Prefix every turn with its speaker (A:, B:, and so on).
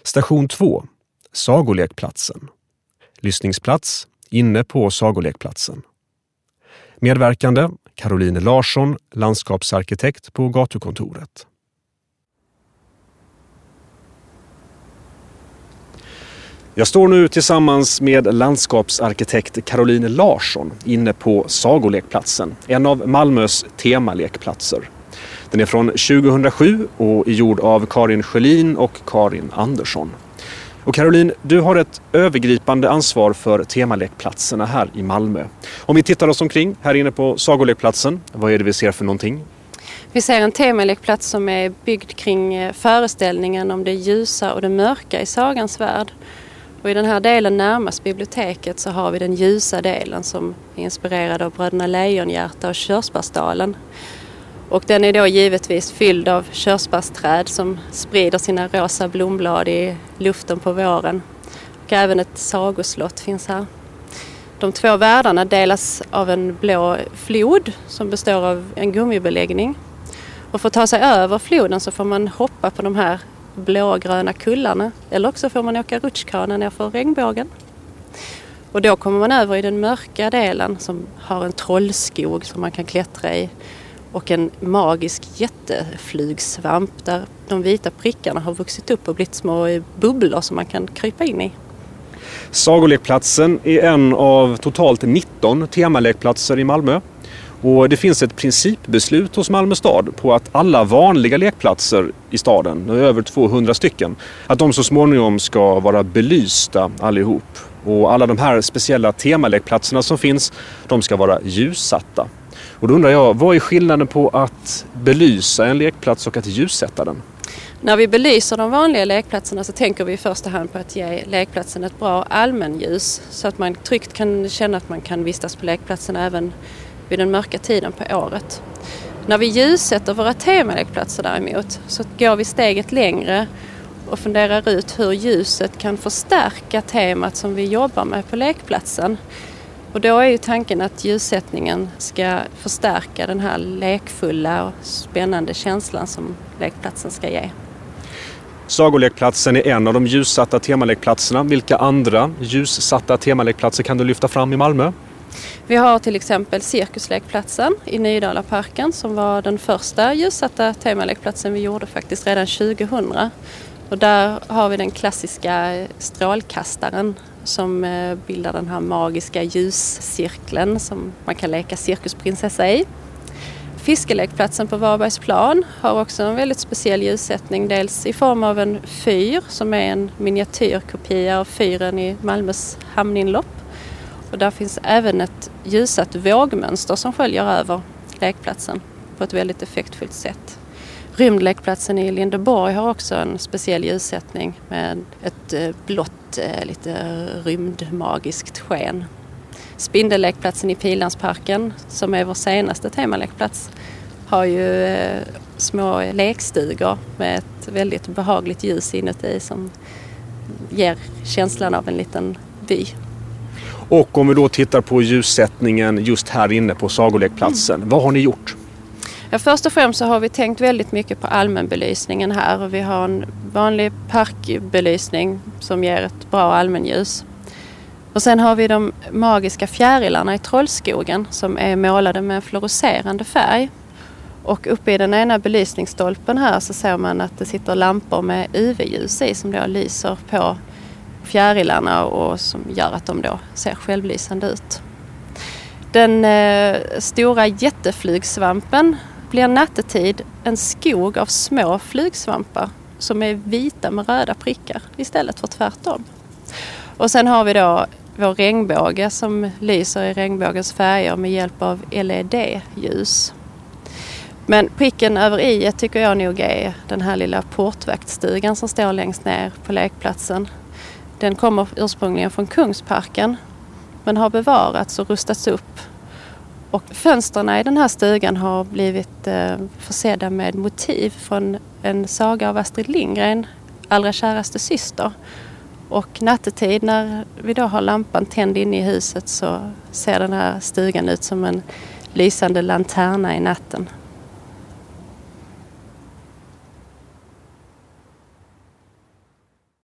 A: Station 2. Sagolekplatsen. Lyssningsplats inne på Sagolekplatsen. Medverkande Caroline Larsson, landskapsarkitekt på gatukontoret. Jag står nu tillsammans med landskapsarkitekt Caroline Larsson inne på Sagolekplatsen, en av Malmös temalekplatser. Den är från 2007 och är gjord av Karin Sjölin och Karin Andersson. Och Caroline, du har ett övergripande ansvar för temalekplatserna här i Malmö. Om vi tittar oss omkring här inne på Sagolekplatsen, vad är det vi ser för någonting?
B: Vi ser en temalekplats som är byggd kring föreställningen om det ljusa och det mörka i sagans värld. Och i den här delen närmast biblioteket så har vi den ljusa delen som är inspirerad av Bröderna Lejonhjärta och Körsbärsdalen. Och den är då givetvis fylld av körsbärsträd som sprider sina rosa blomblad i luften på våren. Och även ett sagoslott finns här. De två världarna delas av en blå flod som består av en gummibeläggning. Och för att ta sig över floden så får man hoppa på de här blågröna kullarna. Eller också får man åka rutschkana ner för regnbågen. Och då kommer man över i den mörka delen som har en trollskog som man kan klättra i. Och en magisk jätteflygsvamp där de vita prickarna har vuxit upp och blivit små bubblor som man kan krypa in i.
A: Sagolekplatsen är en av totalt 19 temalekplatser i Malmö. Och det finns ett principbeslut hos Malmö stad på att alla vanliga lekplatser i staden, över 200 stycken, att de så småningom ska vara belysta allihop. Och alla de här speciella temalekplatserna som finns, de ska vara ljussatta. Och då undrar jag, vad är skillnaden på att belysa en lekplats och att ljussätta den?
B: När vi belyser de vanliga lekplatserna så tänker vi i första hand på att ge lekplatsen ett bra allmänljus så att man tryggt kan känna att man kan vistas på lekplatsen även vid den mörka tiden på året. När vi ljussätter våra temalekplatser däremot så går vi steget längre och funderar ut hur ljuset kan förstärka temat som vi jobbar med på lekplatsen. Och då är ju tanken att ljussättningen ska förstärka den här lekfulla och spännande känslan som lekplatsen ska ge.
A: Sagolekplatsen är en av de ljussatta temalekplatserna. Vilka andra ljussatta temalekplatser kan du lyfta fram i Malmö?
B: Vi har till exempel Cirkuslekplatsen i Nydalaparken som var den första ljussatta temalekplatsen vi gjorde faktiskt redan 2000. Och där har vi den klassiska strålkastaren som bildar den här magiska ljuscirkeln som man kan leka cirkusprinsessa i. Fiskelekplatsen på Varbergsplan har också en väldigt speciell ljussättning. Dels i form av en fyr som är en miniatyrkopia av fyren i Malmös hamninlopp. Och där finns även ett ljusat vågmönster som sköljer över lekplatsen på ett väldigt effektfullt sätt. Rymdlekplatsen i Lindeborg har också en speciell ljussättning med ett blått, lite rymdmagiskt sken. Spindellekplatsen i Pilansparken, som är vår senaste temalekplats, har ju små lekstugor med ett väldigt behagligt ljus inuti som ger känslan av en liten by.
A: Och om vi då tittar på ljussättningen just här inne på Sagolekplatsen, vad har ni gjort?
B: Ja, först och främst så har vi tänkt väldigt mycket på allmänbelysningen här och vi har en vanlig parkbelysning som ger ett bra allmänljus. Och sen har vi de magiska fjärilarna i Trollskogen som är målade med en fluorescerande färg. Och uppe i den ena belysningsstolpen här så ser man att det sitter lampor med UV-ljus i som då lyser på fjärilarna och som gör att de då ser självlysande ut. Den stora jätteflygsvampen blir nattetid en skog av små flygsvampar som är vita med röda prickar istället för tvärtom. Och sen har vi då vår regnbåge som lyser i regnbågens färger med hjälp av LED-ljus. Men pricken över i tycker jag nog är den här lilla portvaktstugan som står längst ner på lekplatsen. Den kommer ursprungligen från Kungsparken men har bevarats och rustats upp. Och fönstren i den här stugan har blivit försedda med motiv från en saga av Astrid Lindgren, Allra käraste syster. Och nattetid när vi då har lampan tänd inne i huset så ser den här stugan ut som en lysande lanterna i natten.